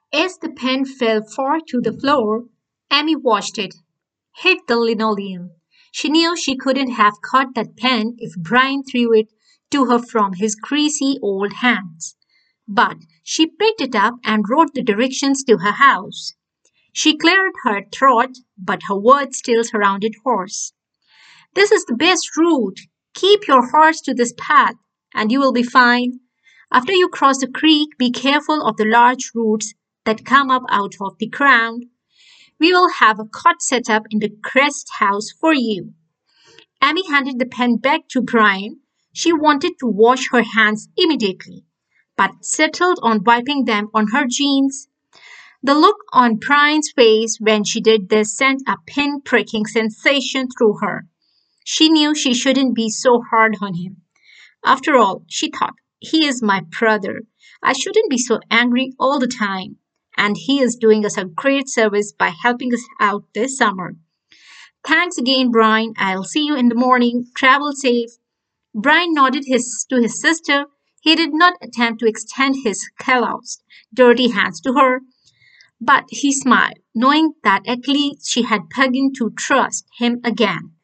As the pen fell far to the floor, Amy watched it hit the linoleum. She knew she couldn't have caught that pen if Brian threw it to her from his greasy old hands. But she picked it up and wrote the directions to her house. She cleared her throat, but her words still sounded hoarse. This is the best route. Keep your horse to this path, and you will be fine. After you cross the creek, be careful of the large roots that come up out of the ground. We will have a cot set up in the crest house for you. Amy handed the pen back to Brian. She wanted to wash her hands immediately, but settled on wiping them on her jeans. The look on Brian's face when she did this sent a pin-pricking sensation through her. She knew she shouldn't be so hard on him. After all, she thought, he is my brother. I shouldn't be so angry all the time. And he is doing us a great service by helping us out this summer. Thanks again, Brian. I'll see you in the morning. Travel safe. Brian nodded to his sister. He did not attempt to extend his calloused, dirty hands to her, but he smiled, knowing that at least she had begun to trust him again.